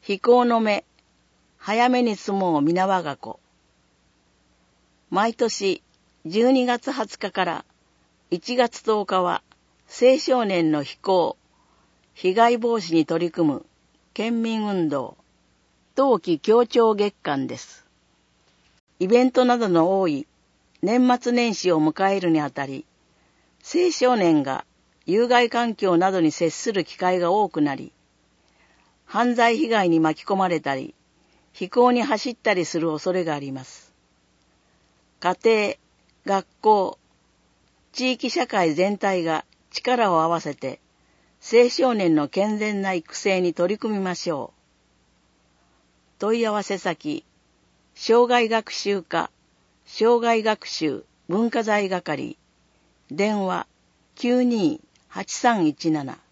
非行の目、早めに住もう皆我が子。毎年12月20日から1月10日は青少年の非行、被害防止に取り組む県民運動、冬季協調月間です。イベントなどの多い年末年始を迎えるにあたり、青少年が有害環境などに接する機会が多くなり、犯罪被害に巻き込まれたり、非行に走ったりする恐れがあります。家庭、学校、地域社会全体が力を合わせて、青少年の健全な育成に取り組みましょう。問い合わせ先、障害学習課、障害学習文化財係、電話 92-8317